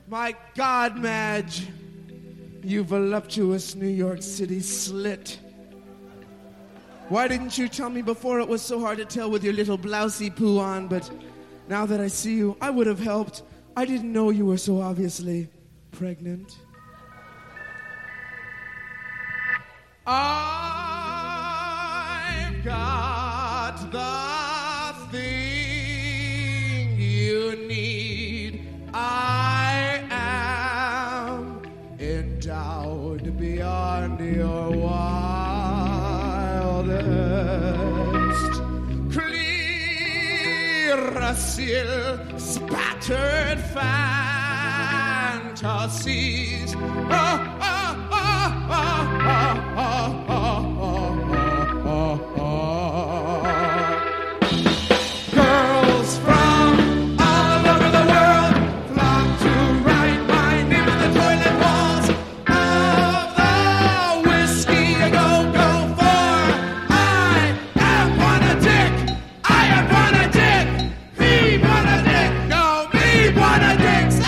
My God, Madge, you voluptuous New York City slit. Why didn't you tell me before it was so hard to tell with your little blousey poo on, but now that I see you, I would have helped. I didn't know you were so obviously pregnant. I've got the thing you need. I am endowed beyond your wildest. Clearasil spattered fantasies. Girls from all over the world flock to write my name on the toilet walls of the whiskey you go for. I am on a dick. I am on a dick. Me on a dick. No, me on a dick. Say!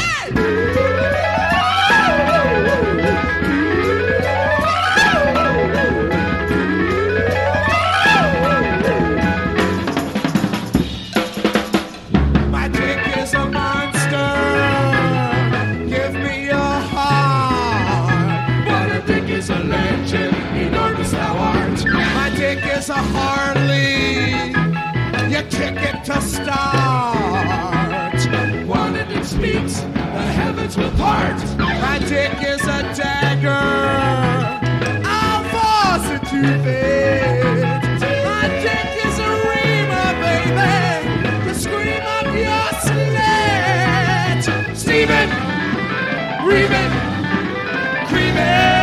My dick is a monster. Give me your heart. But a dick is a legend, enormous thou art. My dick is a Harley. You kick it to start. One of it speaks, the heavens will part. My dick is a dagger. I'll force it to fit. My dick is a reamer, baby. The scream of your slit. Steam it, ream it, cream it.